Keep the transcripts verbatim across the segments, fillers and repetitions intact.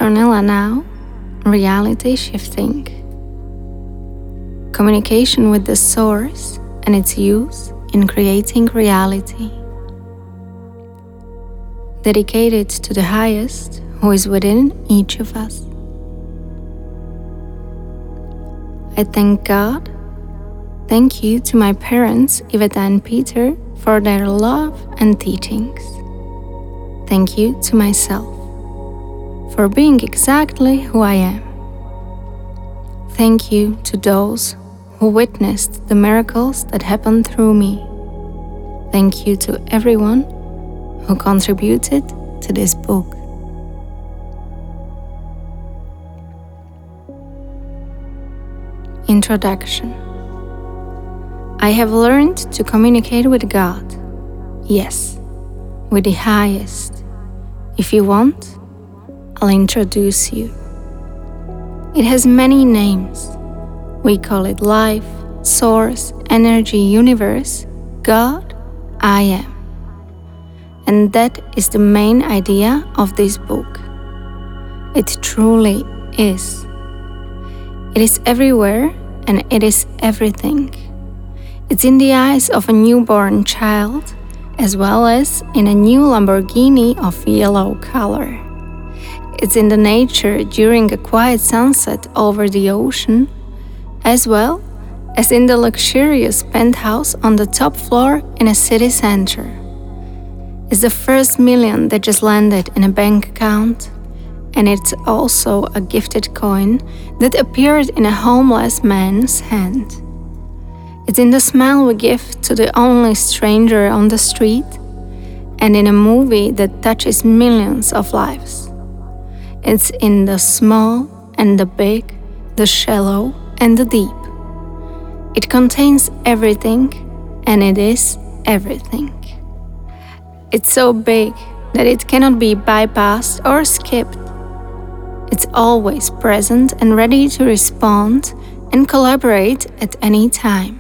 Petronella Now, Reality Shifting. Communication with the Source and its use in creating reality. Dedicated to the highest who is within each of us. I thank God. Thank you to my parents, Iveta and Peter, for their love and teachings. Thank you to myself for being exactly who I am. Thank you to those who witnessed the miracles that happened through me. Thank you to everyone who contributed to this book. Introduction. I have learned to communicate with God. Yes, with the highest. If you want, I'll introduce you. It has many names. We call it life, source, energy, universe, God, I am. And that is the main idea of this book. It truly is. It is everywhere and it is everything. It's in the eyes of a newborn child, as well as in a new Lamborghini of yellow color. It's in the nature during a quiet sunset over the ocean, as well as in the luxurious penthouse on the top floor in a city center. It's the first million that just landed in a bank account, and it's also a gifted coin that appeared in a homeless man's hand. It's in the smile we give to the only stranger on the street, and in a movie that touches millions of lives. It's in the small and the big, the shallow and the deep. It contains everything, and it is everything. It's so big that it cannot be bypassed or skipped. It's always present and ready to respond and collaborate at any time.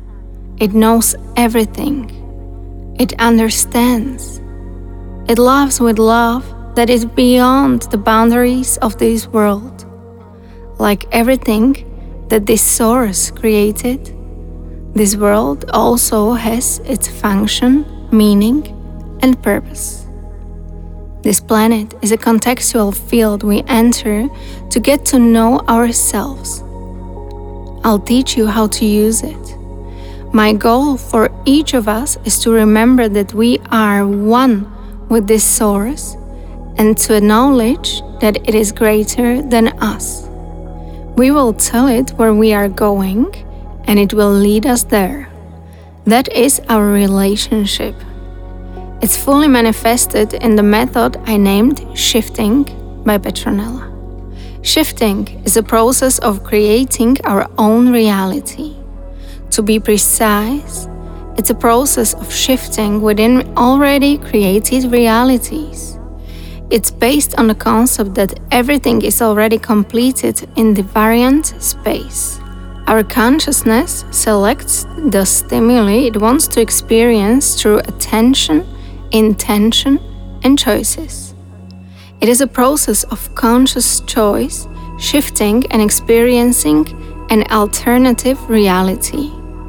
It knows everything. It understands. It loves with love that is beyond the boundaries of this world. Like everything that this source created, this world also has its function, meaning, and purpose. This planet is a contextual field we enter to get to know ourselves. I'll teach you how to use it. My goal for each of us is to remember that we are one with this source and to acknowledge that it is greater than us. We will tell it where we are going and it will lead us there. That is our relationship. It's fully manifested in the method I named Shifting by Petronella. Shifting is a process of creating our own reality. To be precise, it's a process of shifting within already created realities. It's based on the concept that everything is already completed in the variant space. Our consciousness selects the stimuli it wants to experience through attention, intention, and choices. It is a process of conscious choice, shifting and experiencing an alternative reality.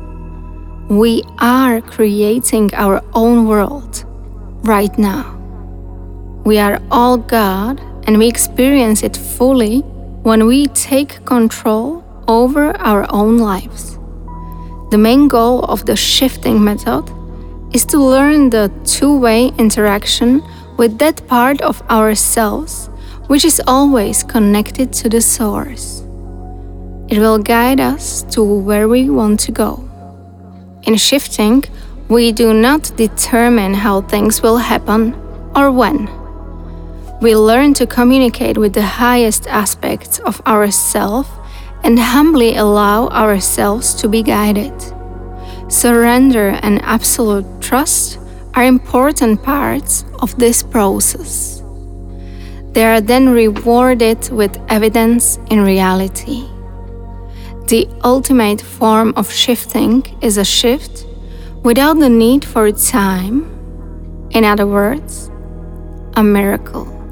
We are creating our own world right now. We are all God, and we experience it fully when we take control over our own lives. The main goal of the shifting method is to learn the two-way interaction with that part of ourselves which is always connected to the source. It will guide us to where we want to go. In shifting, we do not determine how things will happen or when. We learn to communicate with the highest aspects of ourselves and humbly allow ourselves to be guided. Surrender and absolute trust are important parts of this process. They are then rewarded with evidence in reality. The ultimate form of shifting is a shift without the need for time. In other words, a miracle.